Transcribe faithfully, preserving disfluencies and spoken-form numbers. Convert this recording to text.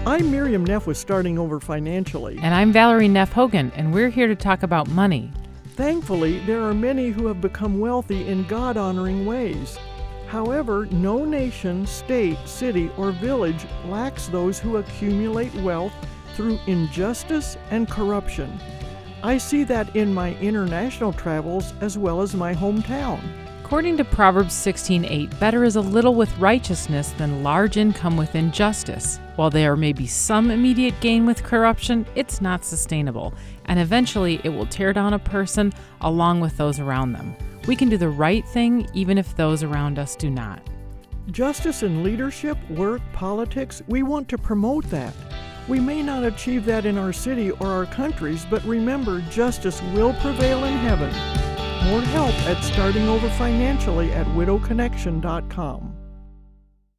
I'm Miriam Neff with Starting Over Financially. And I'm Valerie Neff Hogan, and we're here to talk about money. Thankfully, there are many who have become wealthy in God-honoring ways. However, no nation, state, city, or village lacks those who accumulate wealth through injustice and corruption. I see that in my international travels as well as my hometown. According to Proverbs sixteen eight, better is a little with righteousness than large income with injustice. While there may be some immediate gain with corruption, it's not sustainable, and eventually it will tear down a person along with those around them. We can do the right thing even if those around us do not. Justice in leadership, work, politics, we want to promote that. We may not achieve that in our city or our countries, but remember, justice will prevail in heaven. More help at Starting Over Financially at widow connection dot com.